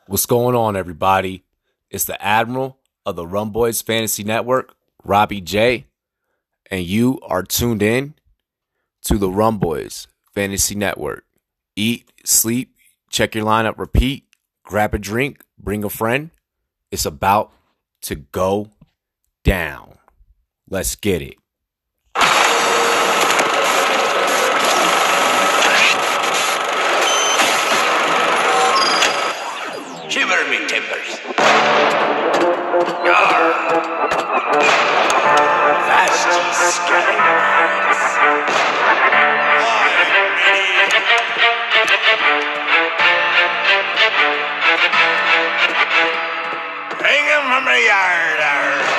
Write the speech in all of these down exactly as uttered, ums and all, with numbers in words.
What's going on, everybody? It's the Admiral of the Rum Boys Fantasy Network, Robbie J, and you are tuned in to the Rum Boys Fantasy Network. Eat, sleep, check your lineup, repeat, grab a drink, bring a friend. It's about to go down. Let's get it. Shiver me timbers. Yarr. Vasty scallywags. Hang 'em from the yard. Arr.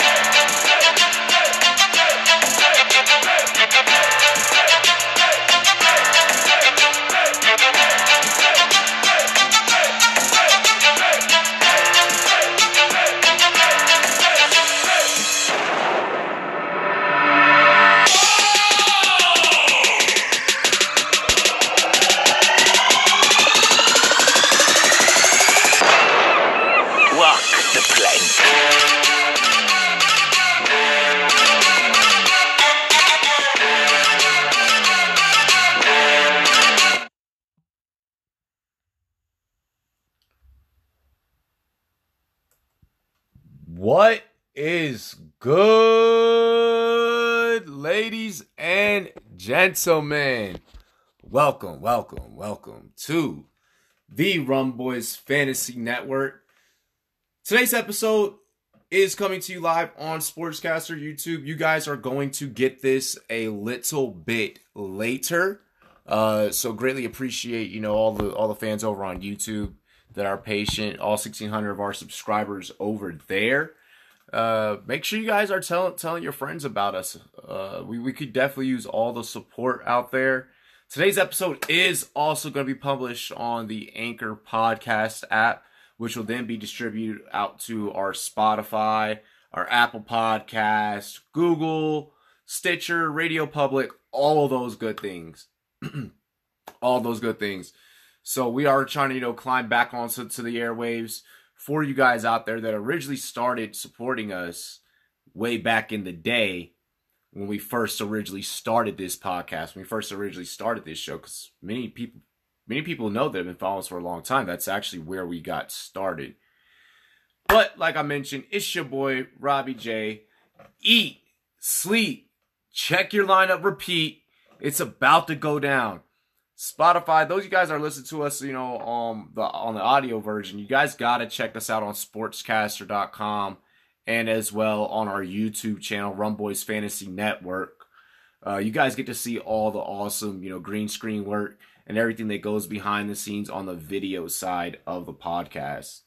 What is good, ladies and gentlemen? Welcome, welcome, welcome to the Rum Boys Fantasy Network. Today's episode is coming to you live on Sportscaster YouTube. You guys are going to get this a little bit later, uh, so greatly appreciate you know all the all the fans over on YouTube that are patient, all sixteen hundred of our subscribers over there. Uh, make sure you guys are telling telling your friends about us. Uh, we, we could definitely use all the support out there. Today's episode is also going to be published on the Anchor Podcast app, which will then be distributed out to our Spotify, our Apple Podcast, Google, Stitcher, Radio Public, all of those good things. all those good things. So we are trying to, you know, climb back onto to the airwaves for you guys out there that originally started supporting us way back in the day when we first originally started this podcast, when we first originally started this show, because many people, many people know that have been following us for a long time. That's actually where we got started. But like I mentioned, it's your boy, Robbie J. Eat, sleep, check your lineup, repeat. It's about to go down. Spotify, those of you guys are listening to us, you know, um, the, on the audio version, you guys got to check us out on sportscaster dot com and as well on our YouTube channel, Rum Boys Fantasy Network. Uh, you guys get to see all the awesome, you know, green screen work and everything that goes behind the scenes on the video side of the podcast.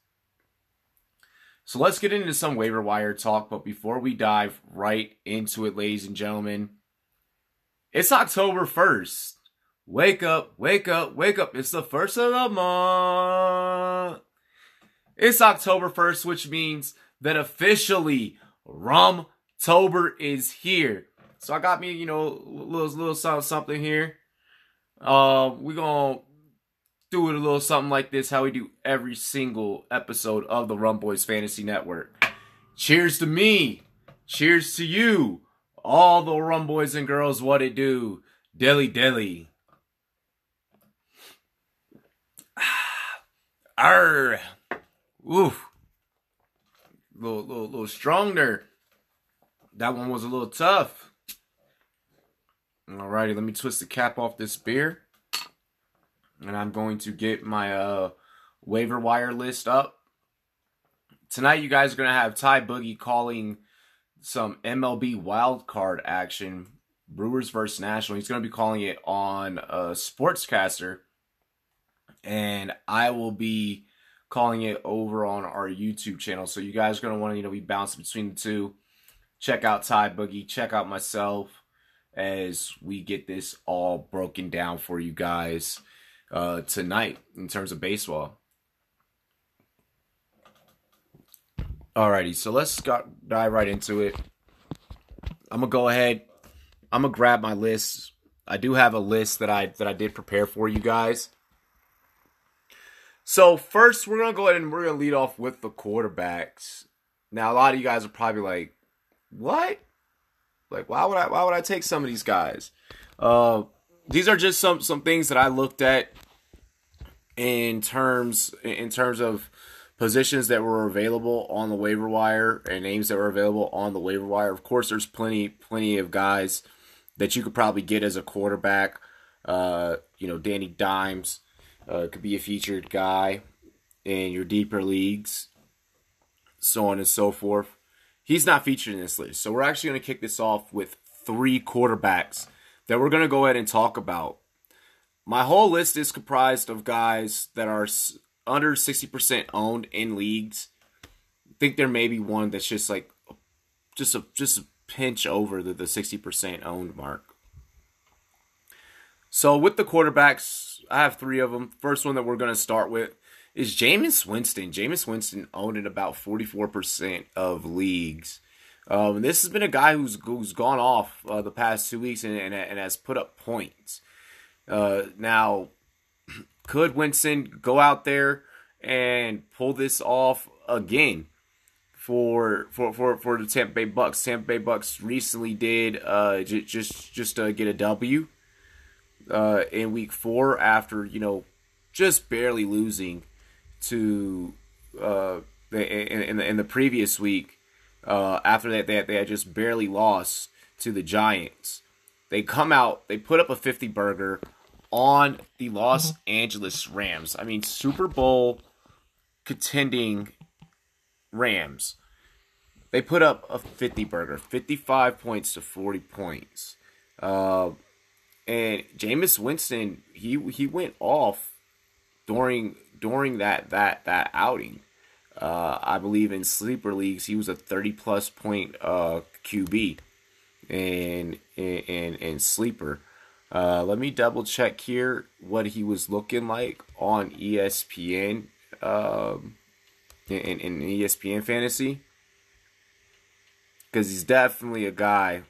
So let's get into some waiver wire talk, but before we dive right into it, ladies and gentlemen, it's October first. Wake up, wake up, wake up. It's the first of the month. It's October first, which means that officially Rumtober is here. So I got me, you know, a little, little something, something here. Uh, we're going to do it a little something like this, how we do every single episode of the Rum Boys Fantasy Network. Cheers to me. Cheers to you. All the Rum Boys and girls, what it do. Dilly dilly. Arr. Oof. Little, little, little strong there. That one was a little tough. Alrighty, let me twist the cap off this beer. And I'm going to get my uh, waiver wire list up. Tonight, you guys are going to have Ty Boogie calling some M L B wildcard action. Brewers versus National. He's going to be calling it on uh, Sportscaster. And I will be calling it over on our YouTube channel. So you guys are going to want to, you know, be bouncing between the two. Check out Ty Boogie. Check out myself as we get this all broken down for you guys uh, tonight in terms of baseball. Alrighty, so let's got, dive right into it. I'm going to go ahead. I'm going to grab my list. I do have a list that I that I did prepare for you guys. So first, we're gonna go ahead and we're gonna lead off with the quarterbacks. Now, a lot of you guys are probably like, "What? Like, why would I? Why would I take some of these guys?" Uh, these are just some some things that I looked at in terms in terms of positions that were available on the waiver wire and names that were available on the waiver wire. Of course, there's plenty plenty of guys that you could probably get as a quarterback. Uh, you know, Danny Dimes uh, could be a featured guy in your deeper leagues, so on and so forth. He's not featured in this list. So we're actually going to kick this off with three quarterbacks that we're going to go ahead and talk about. My whole list is comprised of guys that are under sixty percent owned in leagues. I think there may be one that's just like just a just a pinch over the, the sixty percent owned mark. So with the quarterbacks, I have three of them. First one that we're going to start with is Jameis Winston. Jameis Winston owned in about forty-four percent of leagues. Um, this has been a guy who's who's gone off uh, the past two weeks and, and, and has put up points. Uh, now, could Winston go out there and pull this off again for for for, for the Tampa Bay Bucks? Tampa Bay Bucks recently did uh, j- just just uh, get a W uh, in week four after, you know, just barely losing to uh, in, in, the, in the previous week. Uh, after that, they, they had just barely lost to the Giants. They come out, they put up a fifty burger on the Los Angeles Rams. I mean, Super Bowl contending Rams. They put up a fifty burger, fifty-five points to forty points. Uh, and Jameis Winston, he he went off during during that that that outing. Uh, I believe in sleeper leagues, he was a thirty plus point uh, Q B in in in sleeper. Uh, let me double check here what he was looking like on E S P N um, in, in E S P N fantasy, because he's definitely a guy.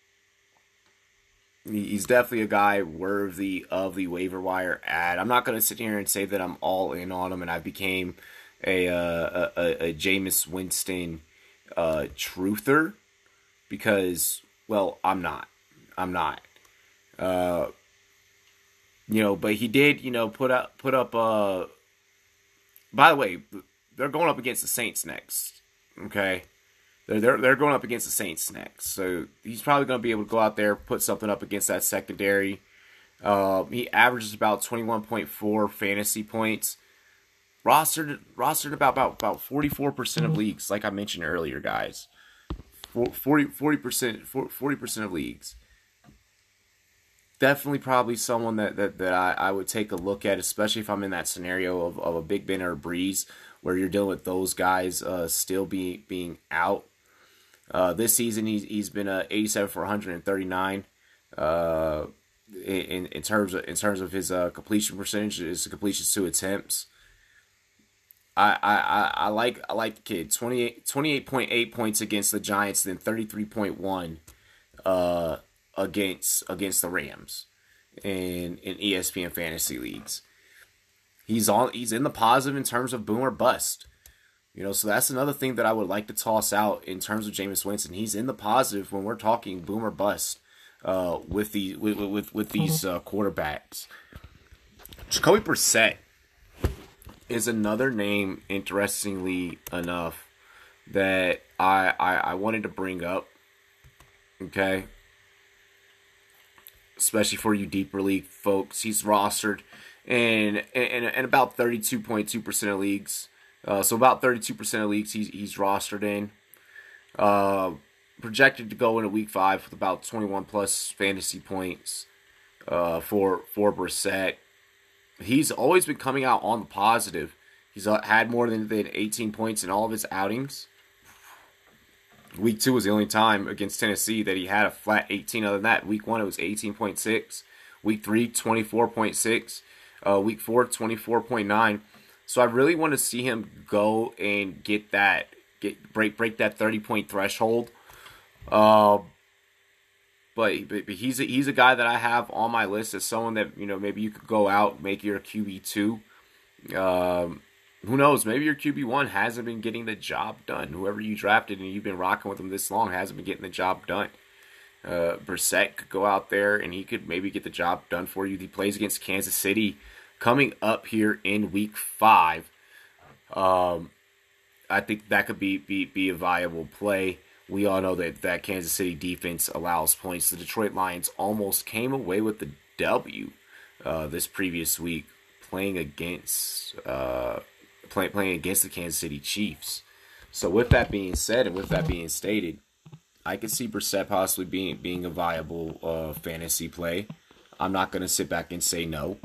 He's definitely a guy worthy of the waiver wire ad. I'm not going to sit here and say that I'm all in on him and I became a uh, a, a Jameis Winston uh, truther, because, well, I'm not. I'm not. Uh, you know, but he did, you know, put up put up. Uh, by the way, they're going up against the Saints next. Okay, they're they're they're going up against the Saints next, so he's probably going to be able to go out there, put something up against that secondary. Uh, he averages about twenty-one point four fantasy points. Rostered, rostered about, about, about forty-four percent of leagues, like I mentioned earlier, guys. forty percent, forty percent of leagues. Definitely probably someone that, that, that I, I would take a look at, especially if I'm in that scenario of, of a Big Ben or a Breeze, where you're dealing with those guys uh, still be, being out. Uh, this season, he's, he's been uh, eighty-seven for one thirty-nine uh, in, in, terms of, in terms of his uh, completion percentage, his completions to attempts. I, I, I like I like the kid. twenty-eight point eight points against the Giants, then thirty-three point one uh, against against the Rams in in E S P N fantasy leagues. He's on he's in the positive in terms of boom or bust. You know, so that's another thing that I would like to toss out in terms of Jameis Winston. He's in the positive when we're talking boom or bust uh, with the with with, with these uh, quarterbacks. Jacoby Brissett is another name, interestingly enough, that I, I I wanted to bring up. Okay, especially for you deeper league folks, he's rostered in in, in about thirty-two point two percent of leagues. Uh, so about thirty-two percent of leagues he's he's rostered in. Uh, projected to go into week five with about twenty-one plus fantasy points uh, for for Brissett. He's always been coming out on the positive. He's had more than, than eighteen points in all of his outings. Week two was the only time against Tennessee that he had a flat eighteen. Other than that, week one it was eighteen point six. Week three, twenty-four point six. Uh, week four, twenty-four point nine. So I really want to see him go and get that, get break break that thirty point threshold. Uh, But, but, but he's a, he's a guy that I have on my list as someone that, you know, maybe you could go out, make your Q B two, Um, who knows? Maybe your Q B one hasn't been getting the job done. Whoever you drafted and you've been rocking with him this long hasn't been getting the job done. Uh, Brissett could go out there and he could maybe get the job done for you. He plays against Kansas City coming up here in week five. Um, I think that could be, be, be a viable play. We all know that that Kansas City defense allows points. The Detroit Lions almost came away with the W uh, this previous week, playing against uh, play, playing against the Kansas City Chiefs. So with that being said, and with that being stated, I could see Brissett possibly being being a viable uh, fantasy play. I'm not going to sit back and say no.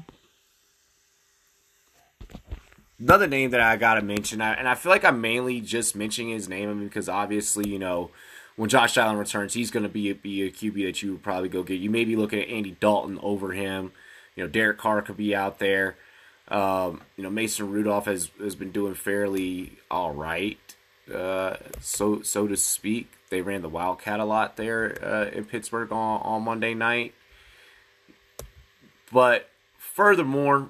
Another name that I got to mention, and I feel like I'm mainly just mentioning his name because obviously, you know, when Josh Allen returns, he's going to be a, be a Q B that you would probably go get. You may be looking at Andy Dalton over him. You know, Derek Carr could be out there. Um, you know, Mason Rudolph has, has been doing fairly all right, uh, so so to speak. They ran the Wildcat a lot there uh, in Pittsburgh on, on Monday night. But furthermore,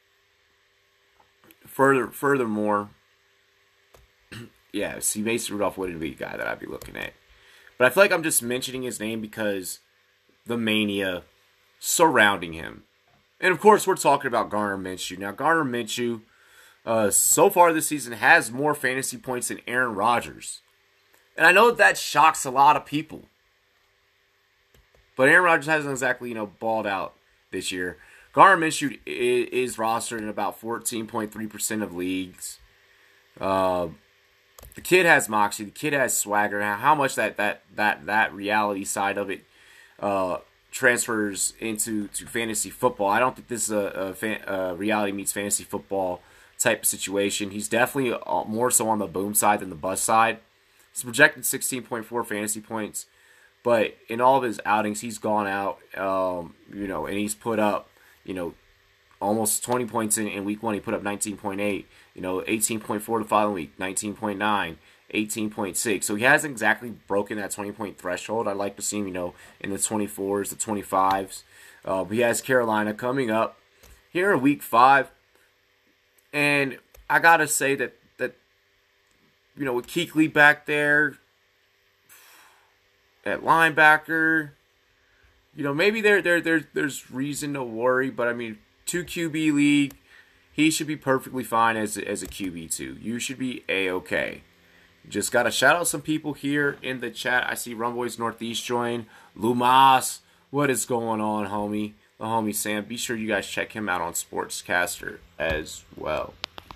further furthermore, yeah, see, Mason Rudolph wouldn't be a guy that I'd be looking at. But I feel like I'm just mentioning his name because the mania surrounding him. And, of course, we're talking about Gardner Minshew. Now, Gardner Minshew, uh, so far this season, has more fantasy points than Aaron Rodgers. And I know that, that shocks a lot of people. But Aaron Rodgers hasn't exactly, you know, balled out this year. Gardner Minshew is, is rostered in about fourteen point three percent of leagues. Uh, the kid has moxie. The kid has swagger. Now, how much that that that that reality side of it uh, transfers into to fantasy football, I don't think this is a, a, fan, a reality meets fantasy football type of situation. He's definitely more so on the boom side than the bust side. He's projected sixteen point four fantasy points, but in all of his outings, he's gone out, um, you know, and he's put up, you know, almost twenty points in, in week one. He put up nineteen point eight, you know, eighteen point four the following week, nineteen point nine, eighteen point six. So he hasn't exactly broken that twenty-point threshold. I'd like to see him, you know, in the twenty-fours, the twenty-fives. Uh, he has Carolina coming up here in week five. And I got to say that, that, you know, with Kuechly back there at linebacker, you know, maybe there, there, there, there's reason to worry. But, I mean, two Q B league, he should be perfectly fine as, as a Q B two. You should be A-okay. Just got to shout out some people here in the chat. I see Rumboys Northeast join. Lumas, what is going on, homie? The homie Sam. Be sure you guys check him out on Sportscaster as well.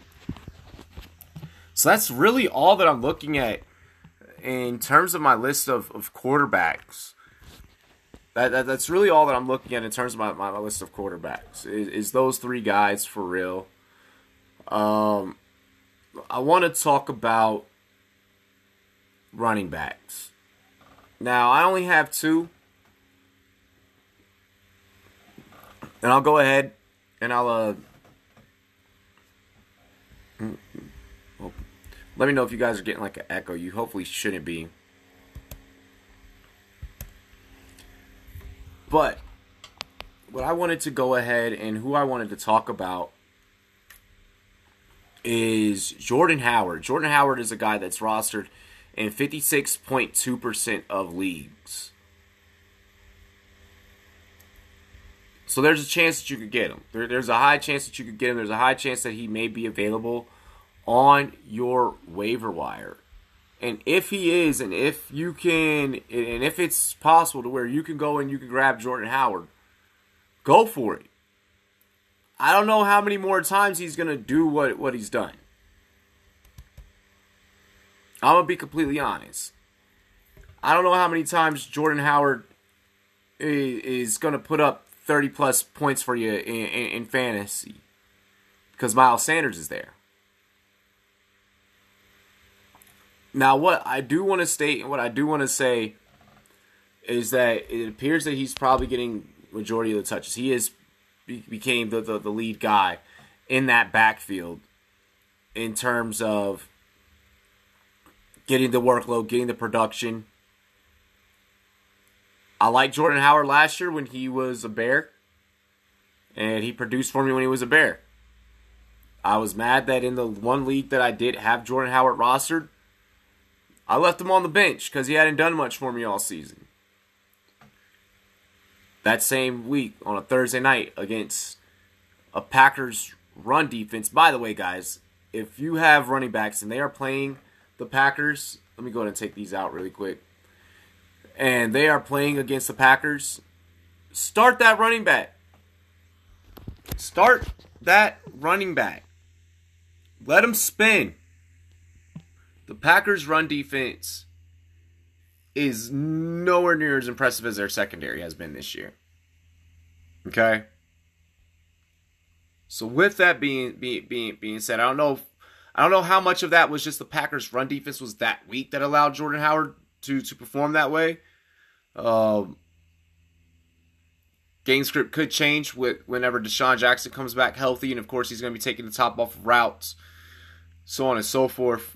So that's really all that I'm looking at in terms of my list of, of quarterbacks. That, that That's really all that I'm looking at in terms of my, my, my list of quarterbacks. Is, is those three guys for real. Um, I want to talk about running backs. Now, I only have two. And I'll go ahead and I'll, uh, well, let me know if you guys are getting like an echo. You hopefully shouldn't be. But what I wanted to go ahead and who I wanted to talk about is Jordan Howard. Jordan Howard is a guy that's rostered in fifty-six point two percent of leagues. So there's a chance that you could get him. There, there's a high chance that you could get him. There's a high chance that he may be available on your waiver wire. And if he is, and if you can, and if it's possible to where you can go and you can grab Jordan Howard, go for it. I don't know how many more times he's going to do what, what he's done. I'm going to be completely honest. I don't know how many times Jordan Howard is, is going to put up thirty plus points for you in, in, in fantasy because Miles Sanders is there. Now, what I do want to state and what I do want to say is that it appears that he's probably getting majority of the touches. He is became the, the, the lead guy in that backfield in terms of getting the workload, getting the production. I liked Jordan Howard last year when he was a Bear, and he produced for me when he was a Bear. I was mad that in the one league that I did have Jordan Howard rostered, I left him on the bench because he hadn't done much for me all season. That same week on a Thursday night against a Packers run defense. By the way, guys, if you have running backs and they are playing the Packers, let me go ahead and take these out really quick. And they are playing against the Packers, start that running back. Start that running back. Let him spin. The Packers' run defense is nowhere near as impressive as their secondary has been this year. Okay? So with that being being being, being said, I don't know if, I don't know how much of that was just the Packers' run defense was that weak that allowed Jordan Howard to, to perform that way. Um, game script could change with whenever Deshaun Jackson comes back healthy, and of course he's going to be taking the top off of routes, so on and so forth.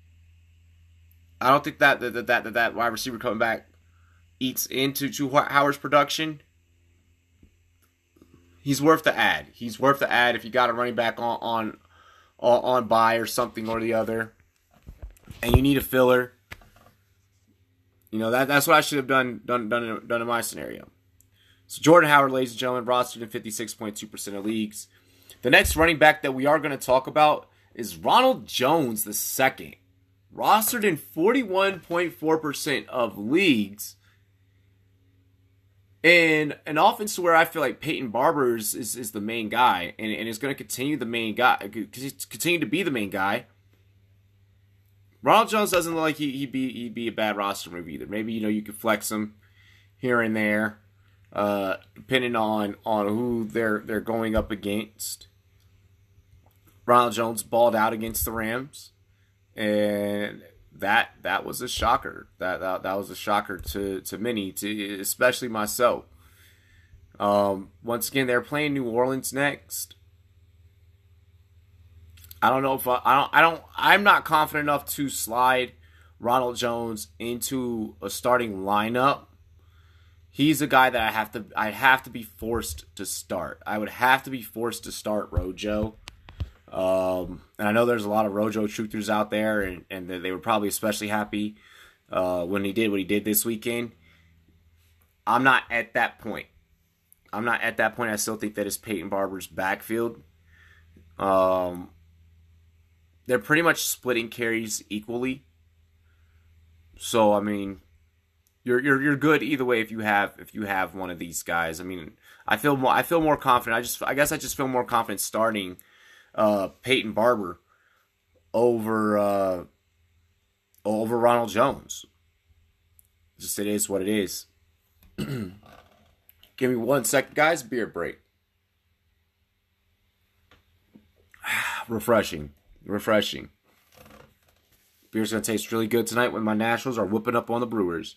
I don't think that that that that, that wide receiver coming back eats into to Howard's production. He's worth the ad. He's worth the ad if you got a running back on on on, on buy or something or the other, and you need a filler. You know that that's what I should have done done done in, done in my scenario. So Jordan Howard, ladies and gentlemen, rostered in fifty-six point two percent of leagues. The next running back that we are going to talk about is Ronald Jones the second. Rostered in forty-one point four percent of leagues. In an offense where I feel like Peyton Barber is, is, is the main guy and, and is going to continue the main guy, continue to be the main guy. Ronald Jones doesn't look like he, he'd be he'd be a bad roster move either. Maybe, you know, you could flex him here and there, uh, depending on on who they're they're going up against. Ronald Jones balled out against the Rams, and that that was a shocker. That that, that was a shocker to to many, to especially myself. Um, once again, they're playing New Orleans next. I don't know if I, I don't I don't I'm not confident enough to slide Ronald Jones into a starting lineup. He's a guy that I have to I have to be forced to start. I would have to be forced to start Rojo. Um, and I know there's a lot of Rojo truthers out there, and, and they were probably especially happy uh, when he did what he did this weekend. I'm not at that point. I'm not at that point. I still think that it's Peyton Barber's backfield. Um, they're pretty much splitting carries equally. So I mean, you're you're you're good either way if you have if you have one of these guys. I mean, I feel more I feel more confident. I just I guess I just feel more confident starting uh, Peyton Barber over uh, over Ronald Jones. Just it is what it is. Give me one second, guys. Beer break. Refreshing. Refreshing. Beer's going to taste really good tonight when my Nationals are whooping up on the Brewers.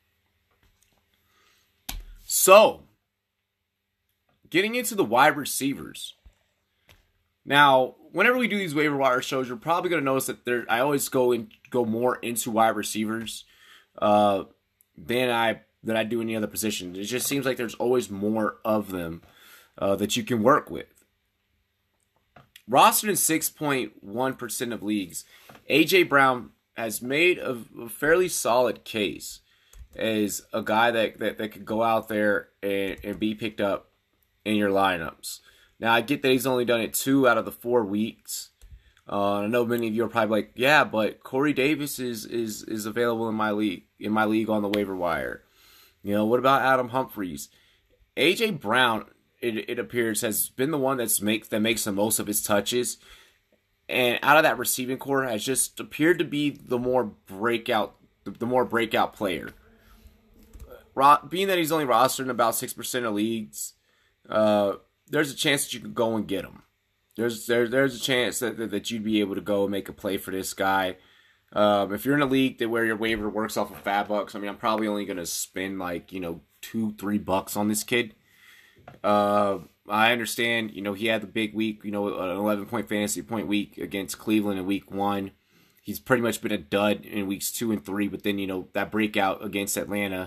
So, getting into the wide receivers. Now, whenever we do these waiver wire shows, you're probably going to notice that there. I always go in, go more into wide receivers uh, than I than I do any other position. It just seems like there's always more of them uh, that you can work with. Rostered in six point one percent of leagues, A J Brown has made a, a fairly solid case as a guy that, that, that could go out there and, and be picked up in your lineups. Now, I get that he's only done it two out of the four weeks. Uh, I know many of you are probably like, yeah, but Corey Davis is is is available in my league in my league on the waiver wire. You know, what about Adam Humphries? A J Brown, it, it appears, has been the one that's make that makes the most of his touches, and out of that receiving core, has just appeared to be the more breakout, the, the more breakout player. Ro- being that he's only rostered in about six percent of leagues, uh, there's a chance that you could go and get him. There's there, there's a chance that, that that you'd be able to go and make a play for this guy. Um, if you're in a league that where your waiver works off of fab bucks, I mean, I'm probably only going to spend like, you know, two, three bucks on this kid. Uh, I understand, you know, he had the big week, you know, an eleven point fantasy point week against Cleveland in week one. He's pretty much been a dud in weeks two and three, but then, you know, that breakout against Atlanta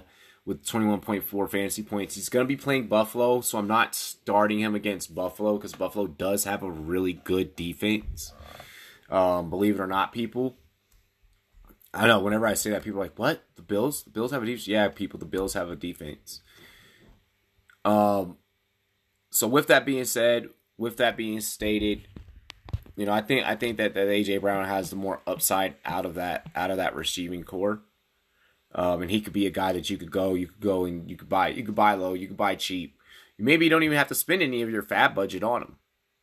with twenty-one point four fantasy points. He's going to be playing Buffalo, so I'm not starting him against Buffalo because Buffalo does have a really good defense. Um, believe it or not, people. I don't know, whenever I say that, people are like, what? The Bills? The Bills have a defense? Yeah, people, the Bills have a defense. Um, so with that being said, with that being stated, you know, I think I think that, that A J Brown has the more upside out of that out of that receiving core. Um, and he could be a guy that you could go, you could go and you could buy, you could buy low, you could buy cheap. Maybe you don't even have to spend any of your fab budget on him.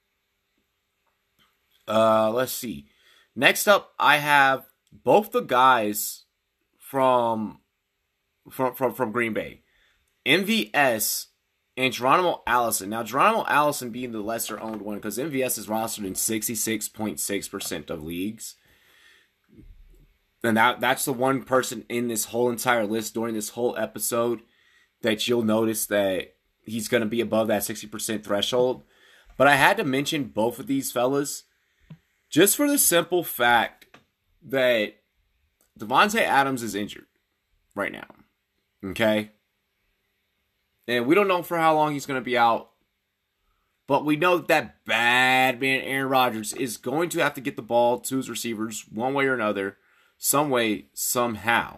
Uh, let's see. Next up, I have both the guys from from from, from Green Bay, M V S and Geronimo Allison. Now, Geronimo Allison being the lesser owned one because M V S is rostered in sixty-six point six percent of leagues. And that that's the one person in this whole entire list during this whole episode that you'll notice that he's going to be above that sixty percent threshold. But I had to mention both of these fellas just for the simple fact that Davante Adams is injured right now. Okay? And we don't know for how long he's going to be out. But we know that that bad man Aaron Rodgers is going to have to get the ball to his receivers one way or another. Some way, somehow.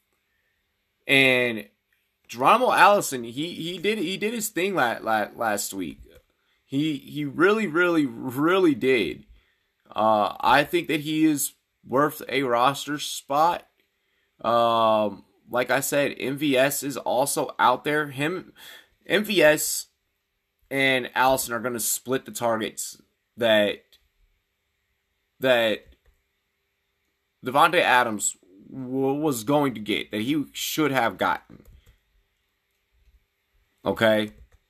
And Geronimo Allison, he he did he did his thing last, last week. He he really, really, really did. Uh, I think that he is worth a roster spot. Um, like I said, M V S is also out there. Him, M V S and Allison are going to split the targets that that Davante Adams w- was going to get, that he should have gotten. Okay?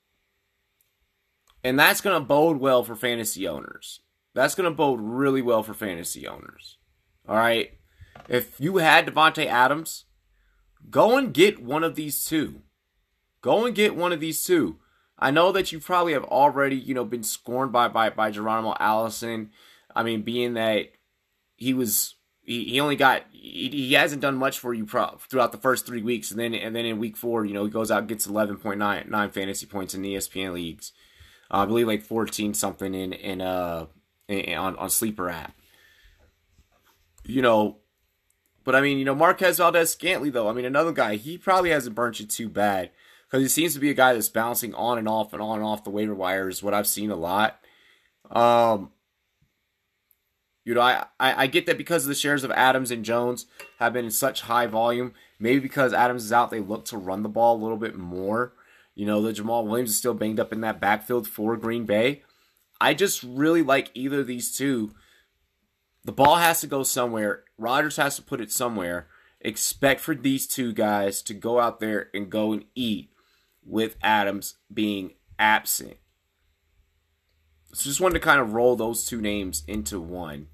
And that's going to bode well for fantasy owners. That's going to bode really well for fantasy owners. All right? If you had Davante Adams, go and get one of these two. Go and get one of these two. I know that you probably have already, you know, been scorned by by, by Geronimo Allison. I mean, being that he was... He, he only got he, he hasn't done much for you pro, throughout the first three weeks, and then and then in week four, you know, he goes out and gets eleven point nine nine fantasy points in E S P N leagues. Uh, I believe like fourteen something in in uh in, on on Sleeper app. You know, but I mean, you know, Marquez Valdes-Scantling though, I mean, another guy, he probably hasn't burnt you too bad because he seems to be a guy that's bouncing on and off and on and off the waiver wire is what I've seen a lot. Um. You know, I, I, I get that because of the shares of Adams and Jones have been in such high volume. Maybe because Adams is out, they look to run the ball a little bit more. You know, the Jamal Williams is still banged up in that backfield for Green Bay. I just really like either of these two. The ball has to go somewhere. Rodgers has to put it somewhere. Expect for these two guys to go out there and go and eat with Adams being absent. So just wanted to kind of roll those two names into one.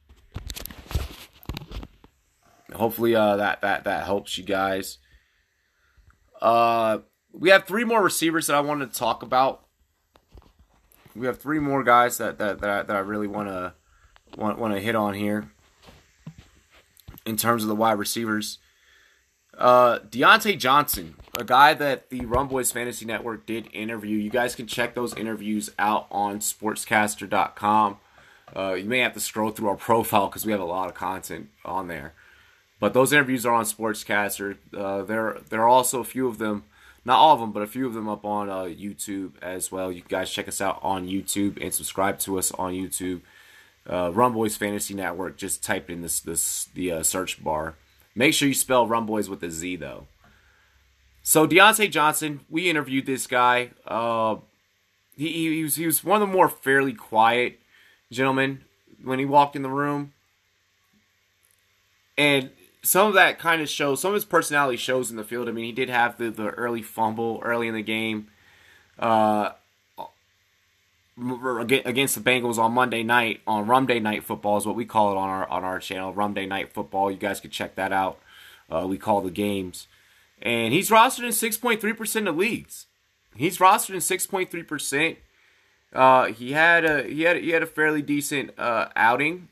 Hopefully uh, that, that, that helps you guys. Uh, we have three more receivers that I wanted to talk about. We have three more guys that that, that, I, that I really want to want, want to hit on here in terms of the wide receivers. Uh, Deontay Johnson, a guy that the Rum Boys Fantasy Network did interview. You guys can check those interviews out on sportscaster dot com. Uh, you may have to scroll through our profile because we have a lot of content on there. But those interviews are on Sportscaster. Uh, there, there are also a few of them, not all of them, but a few of them up on uh, YouTube as well. You guys check us out on YouTube and subscribe to us on YouTube. Uh, Rum Boys Fantasy Network. Just type in this, this the uh, search bar. Make sure you spell Rum Boys with a Z though. So Deontay Johnson, we interviewed this guy. Uh, he, he was he was one of the more fairly quiet gentlemen when he walked in the room, and some of that kind of shows, some of his personality shows in the field. I mean, he did have the, the early fumble early in the game uh, against the Bengals on Monday night, on Rum Day Night Football is what we call it on our on our channel, Rum Day Night Football. You guys can check that out. Uh, we call the games. And he's rostered in six point three percent of leagues. He's rostered in six point three percent. Uh, he had a he had he had a fairly decent uh, outing.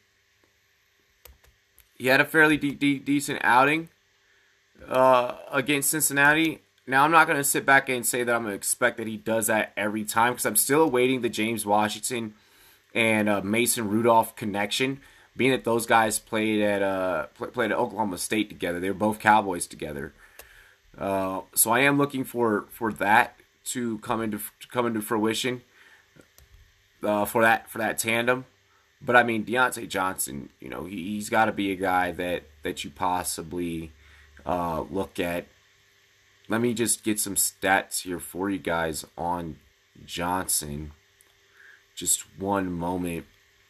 He had a fairly de- de- decent outing uh, against Cincinnati. now I'm not going to sit back and say that I'm going to expect that he does that every time because I'm still awaiting the James Washington and uh, Mason Rudolph connection, being that those guys played at uh, played at Oklahoma State together. They were both Cowboys together. Uh, so I am looking for, for that to come into to come into fruition uh, for that for that tandem. But I mean, Deontay Johnson, you know, he, he's got to be a guy that that you possibly uh, look at. Let me just get some stats here for you guys on Johnson. Just one moment.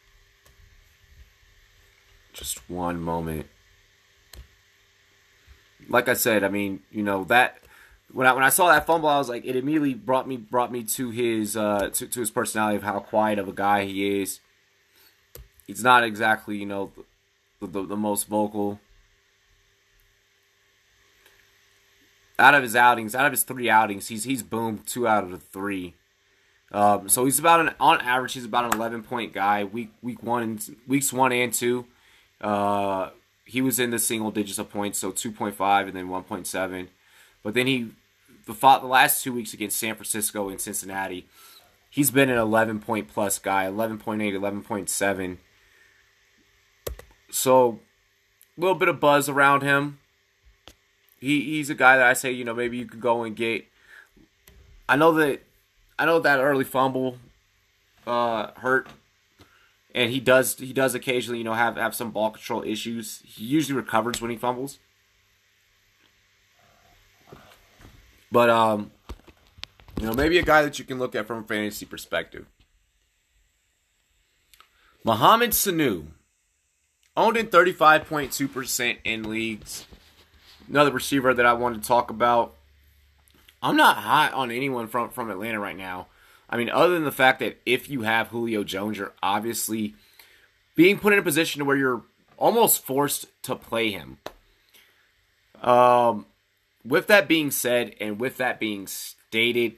Just one moment. Like I said, I mean, you know, that when I when I saw that fumble, I was like, it immediately brought me brought me to his uh, to, to his personality of how quiet of a guy he is. He's not exactly, you know, the, the, the most vocal. Out of his outings, out of his three outings, he's he's boomed two out of the three. Um, so he's about an on average, he's about an eleven point guy. Week week one and weeks one and two, uh, he was in the single digits of points, so two point five and then one point seven. But then he the the last two weeks against San Francisco and Cincinnati, he's been an eleven point plus guy, eleven point eight, eleven point seven. So a little bit of buzz around him. He he's a guy that I say, you know, maybe you could go and get. I know that I know that early fumble uh, hurt, and he does he does occasionally, you know, have, have some ball control issues. He usually recovers when he fumbles, but um, you know, maybe a guy that you can look at from a fantasy perspective. Mohamed Sanu, owned in thirty-five point two percent in leagues. Another receiver that I wanted to talk about. I'm not hot on anyone from, from Atlanta right now. I mean, other than the fact that if you have Julio Jones, you're obviously being put in a position to where you're almost forced to play him. Um, with that being said, and with that being stated,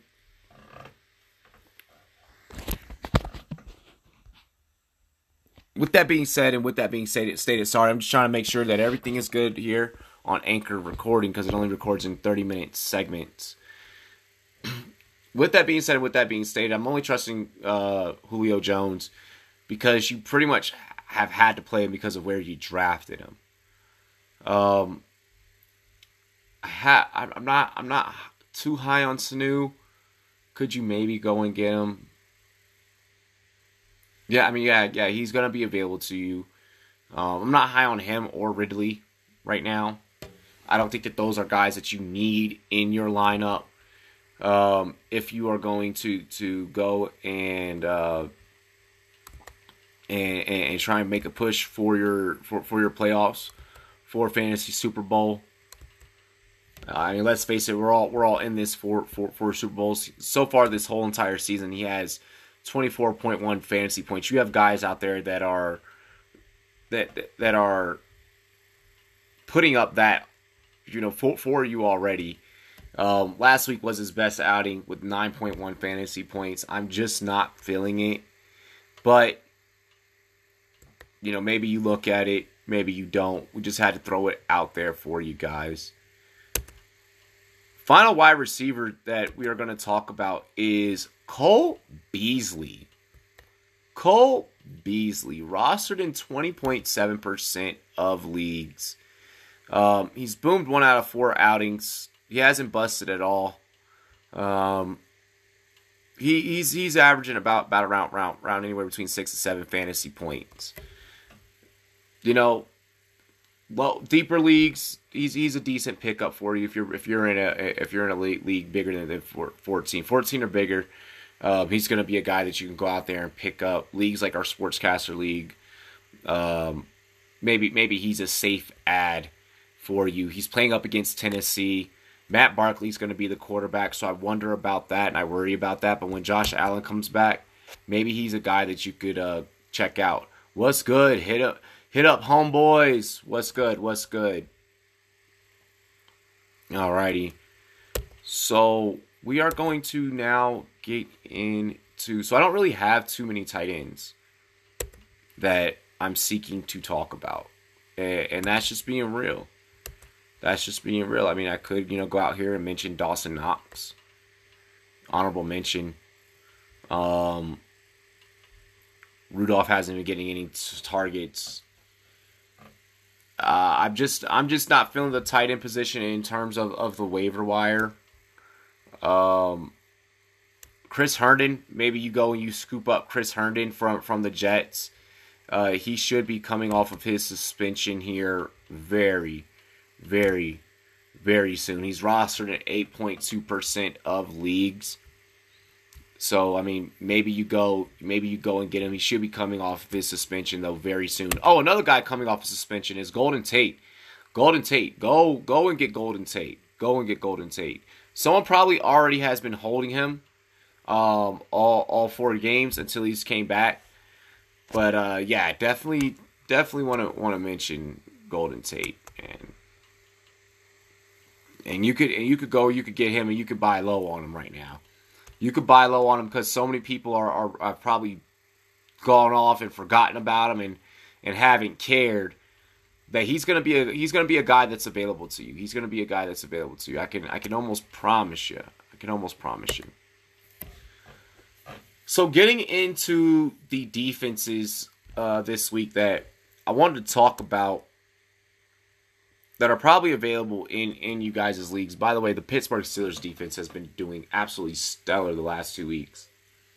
with that being said, and with that being stated, stated, sorry, I'm just trying to make sure that everything is good here on Anchor recording because it only records in thirty minute segments. With that being said, and with that being stated, I'm only trusting uh, Julio Jones because you pretty much have had to play him because of where you drafted him. Um, I ha- I'm not I'm not too high on Sanu. Could you maybe go and get him? Yeah, I mean, yeah, yeah, he's gonna be available to you. Um, I'm not high on him or Ridley right now. I don't think that those are guys that you need in your lineup. Um, if you are going to to go and, uh, and and try and make a push for your for, for your playoffs for fantasy Super Bowl. Uh, I mean, let's face it, we're all we're all in this for, for, for Super Bowls. So far, this whole entire season, he has twenty-four point one fantasy points. You have guys out there that are that that are putting up that, you know, for, for you already. Um, last week was his best outing with nine point one fantasy points. I'm just not feeling it. But, you know, maybe you look at it, maybe you don't. We just had to throw it out there for you guys. Final wide receiver that we are going to talk about is Cole Beasley. Cole Beasley, rostered in twenty point seven percent of leagues. Um, he's boomed one out of four outings. He hasn't busted at all. Um, he, he's he's averaging about about around round round anywhere between six and seven fantasy points. You know, well, deeper leagues, he's he's a decent pickup for you if you're if you're in a if you're in a league, league bigger than fourteen, fourteen or bigger. Um, he's going to be a guy that you can go out there and pick up. Leagues like our Sportscaster League, um, maybe maybe he's a safe add for you. He's playing up against Tennessee. Matt Barkley's going to be the quarterback, so I wonder about that and I worry about that. But when Josh Allen comes back, maybe he's a guy that you could uh, check out. What's good? Hit up, hit up, homeboys. What's good? What's good? Alrighty. So we are going to now get into. So I don't really have too many tight ends that I'm seeking to talk about, and that's just being real. That's just being real. I mean, I could, you know, go out here and mention Dawson Knox. Honorable mention. Um, Rudolph hasn't been getting any targets. Uh, I'm just, I'm just not feeling the tight end position in terms of, of the waiver wire. Um, Chris Herndon, maybe you go and you scoop up Chris Herndon from, from the Jets. Uh, he should be coming off of his suspension here very, very, very soon. He's rostered at eight point two percent of leagues. So, I mean, maybe you go maybe you go and get him. He should be coming off of his suspension, though, very soon. Oh, another guy coming off of suspension is Golden Tate. Golden Tate. Go, go and get Golden Tate. Go and get Golden Tate. Someone probably already has been holding him um, all, all four games until he's came back. But, uh, yeah, definitely definitely want to want to mention Golden Tate. And and you could and you could go, you could get him, and you could buy low on him right now. You could buy low on him because so many people are, are, are probably gone off and forgotten about him and, and haven't cared that he's gonna be a he's gonna be a guy that's available to you. He's gonna be a guy that's available to you. I can I can almost promise you. I can almost promise you. So getting into the defenses uh, this week that I wanted to talk about that are probably available in, in you guys' leagues. By the way, the Pittsburgh Steelers defense has been doing absolutely stellar the last two weeks.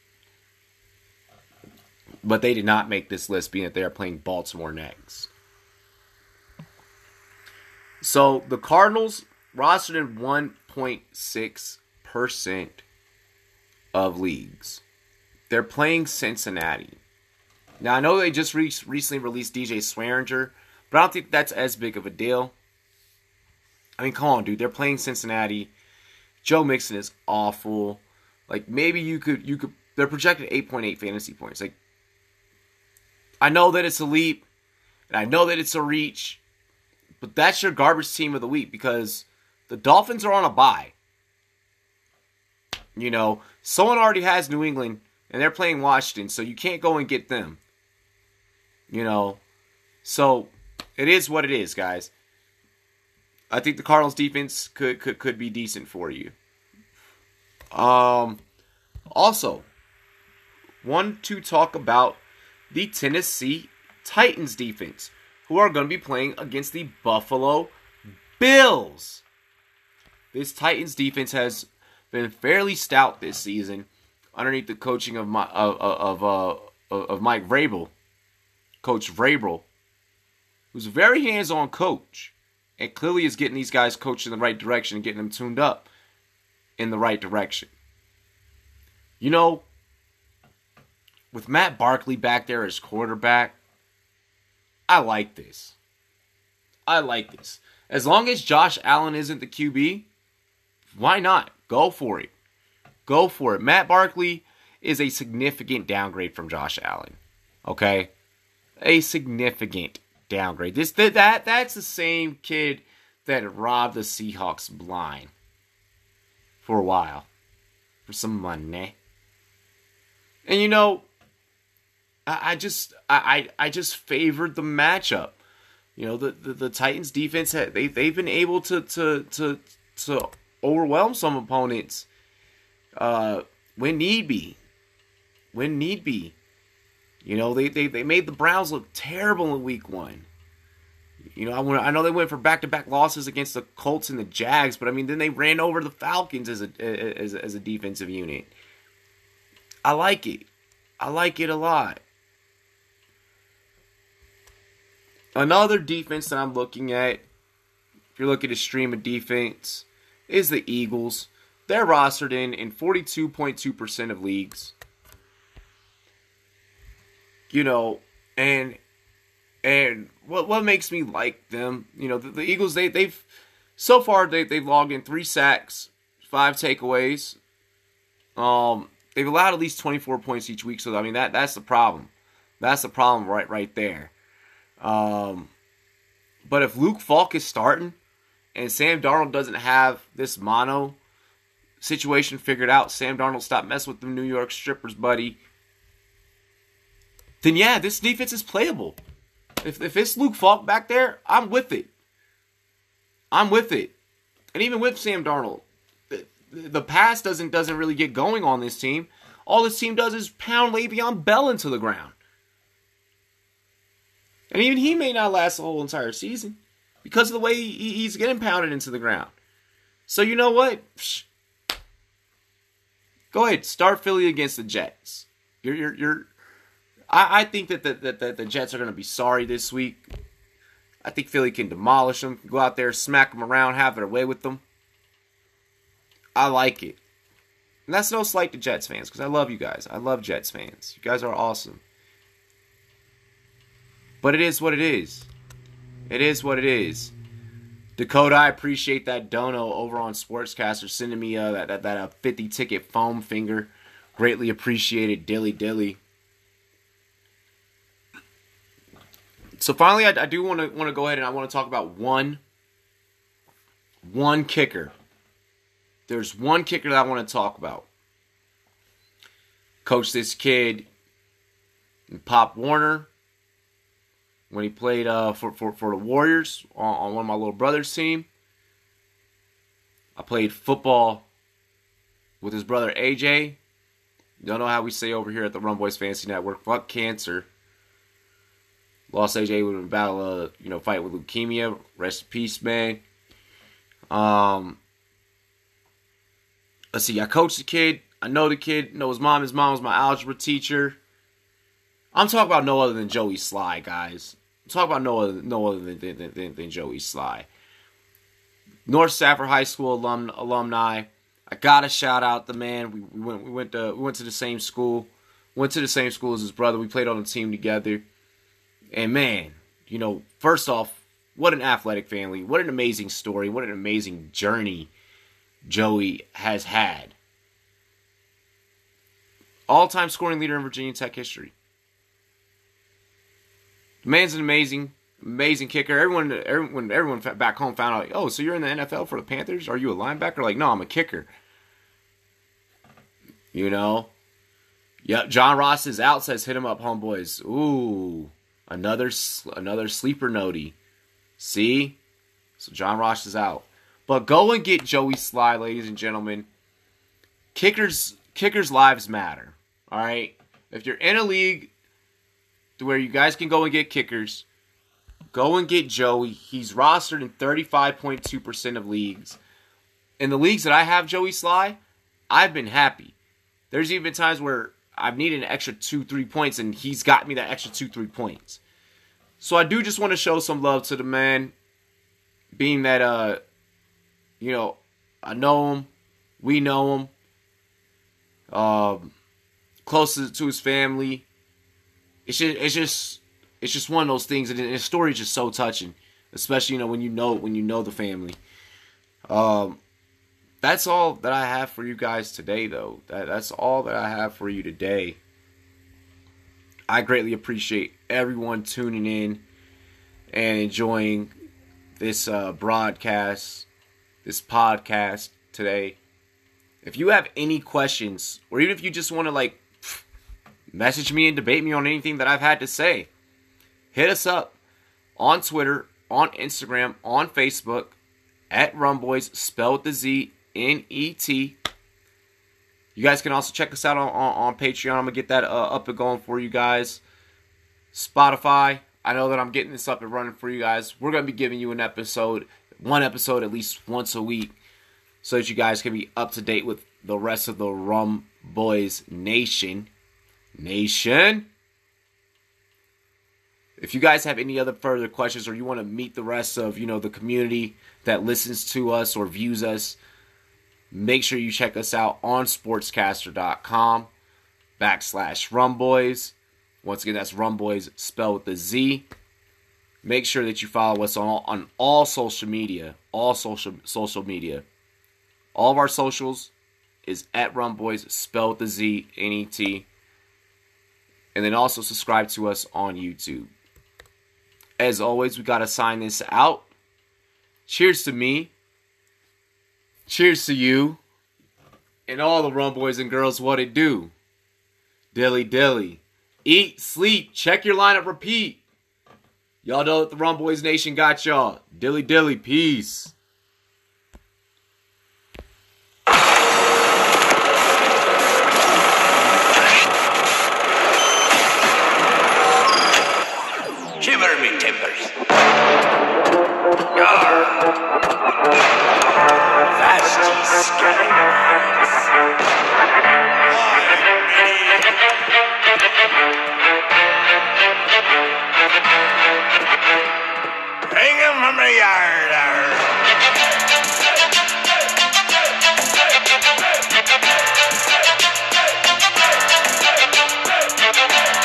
But they did not make this list, being that they are playing Baltimore next. So, the Cardinals rostered in one point six percent of leagues. They're playing Cincinnati. Now, I know they just re- recently released D J Swearinger, but I don't think that's as big of a deal. I mean, come on, dude. They're playing Cincinnati. Joe Mixon is awful. Like, maybe you could, you could, they're projected eight point eight fantasy points. Like, I know that it's a leap, and I know that it's a reach, but that's your garbage team of the week because the Dolphins are on a bye. You know, someone already has New England, and they're playing Washington, so you can't go and get them. You know, so it is what it is, guys. I think the Cardinals defense could, could, could be decent for you. Um, also, want to talk about the Tennessee Titans defense, who are going to be playing against the Buffalo Bills. This Titans defense has been fairly stout this season underneath the coaching of my, of of, uh, of Mike Vrabel, Coach Vrabel, who's a very hands-on coach. And clearly is getting these guys coached in the right direction and getting them tuned up in the right direction. You know, with Matt Barkley back there as quarterback, I like this. I like this. As long as Josh Allen isn't the Q B, why not? Go for it. Go for it. Matt Barkley is a significant downgrade from Josh Allen. Okay? A significant downgrade. This that, that that's the same kid that robbed the Seahawks blind for a while for some money. And you know, I, I just I, I just favored the matchup. You know, the, the, the Titans defense they they've been able to to to to overwhelm some opponents uh, when need be. When need be. You know, they, they, they made the Browns look terrible in week one. You know, I, went, I know they went for back-to-back losses against the Colts and the Jags, but I mean, then they ran over the Falcons as a as, as a defensive unit. I like it. I like it a lot. Another defense that I'm looking at, if you're looking to stream a defense, is the Eagles. They're rostered in in forty-two point two percent of leagues. You know, and and what what makes me like them, you know, the, the Eagles, they they've so far they they've logged in three sacks, five takeaways. Um, they've allowed at least twenty-four points each week. So I mean that that's the problem. That's the problem right right there. Um, but if Luke Falk is starting and Sam Darnold doesn't have this mono situation figured out, Sam Darnold, stop messing with the New York strippers, buddy. Then yeah, this defense is playable. If if it's Luke Falk back there, I'm with it. I'm with it. And even with Sam Darnold, the, the pass doesn't doesn't really get going on this team. All this team does is pound Le'Veon Bell into the ground. And even he may not last the whole entire season because of the way he, he's getting pounded into the ground. So you know what? Psh, go ahead, start Philly against the Jets. You're, you're, you're. I, I think that the, that, that the Jets are going to be sorry this week. I think Philly can demolish them, go out there, smack them around, have their way with them. I like it. And that's no slight to Jets fans, because I love you guys. I love Jets fans. You guys are awesome. But it is what it is. It is what it is. Dakota, I appreciate that dono over on Sportscaster sending me uh, that that, that uh, fifty ticket foam finger. Greatly appreciated, dilly dilly. So finally, I, I do want to want to go ahead and I want to talk about one one kicker. There's one kicker that I want to talk about. Coached this kid, Pop Warner, when he played uh, for, for, for the Warriors on, on one of my little brother's team. I played football with his brother A J. Don't know how we say over here at the Rum Boys Fantasy Network. Fuck cancer. Lost A J with a battle, uh, you know, fight with leukemia. Rest in peace, man. Um, let's see. I coached the kid. I know the kid. Know his mom. His mom was my algebra teacher. I'm talking about no other than Joey Sly, guys. I'm talking about no other, no other than, than, than, than Joey Sly. North Stafford High School alum, alumni. I gotta shout out the man. We, we went we went to we went to the same school. Went to the same school as his brother. We played on the team together. And man, you know, first off, what an athletic family. What an amazing story. What an amazing journey Joey has had. All-time scoring leader in Virginia Tech history. The man's an amazing, amazing kicker. Everyone, everyone, everyone back home found out, oh, so you're in the N F L for the Panthers? Are you a linebacker? Like, no, I'm a kicker. You know? Yep, John Ross is out, says hit him up, homeboys. Ooh, another another sleeper notey. See? So John Ross is out. But go and get Joey Sly, ladies and gentlemen. Kickers, kickers' lives matter. All right? If you're in a league to where you guys can go and get kickers, go and get Joey. He's rostered in thirty-five point two percent of leagues. In the leagues that I have Joey Sly, I've been happy. There's even times where I've needed an extra two, three points, and he's got me that extra two, three points. So I do just want to show some love to the man, being that, uh, you know, I know him, we know him, um, close to, to his family. It's just, it's just, it's just one of those things, and his story is just so touching, especially, you know, when you know, when you know the family. Um, that's all that I have for you guys today, though. That, that's all that I have for you today. I greatly appreciate everyone tuning in and enjoying this uh, broadcast, this podcast today. If you have any questions, or even if you just want to, like, message me and debate me on anything that I've had to say, hit us up on Twitter, on Instagram, on Facebook, at Rumboys, spelled with the Z, N E T. You guys can also check us out on, on, on Patreon. I'm going to get that uh, up and going for you guys. Spotify, I know that I'm getting this up and running for you guys. We're going to be giving you an episode, one episode at least once a week, so that you guys can be up to date with the rest of the Rum Boys Nation. Nation. If you guys have any other further questions, or you want to meet the rest of, you know, the community that listens to us or views us, make sure you check us out on sportscaster.com backslash rumboys. Once again, that's rumboys spelled with a Z. Make sure that you follow us on all, on all social media. All social social media. All of our socials is at rumboys spelled with a Z, N E T. And then also subscribe to us on YouTube. As always, we got to sign this out. Cheers to me. Cheers to you. And all the Rum Boys and girls, what it do. Dilly dilly. Eat, sleep, check your lineup, repeat. Y'all know that the Rum Boys Nation got y'all. Dilly dilly, peace. Yar. Vashti Scallywags. Hang him from the yard, arr.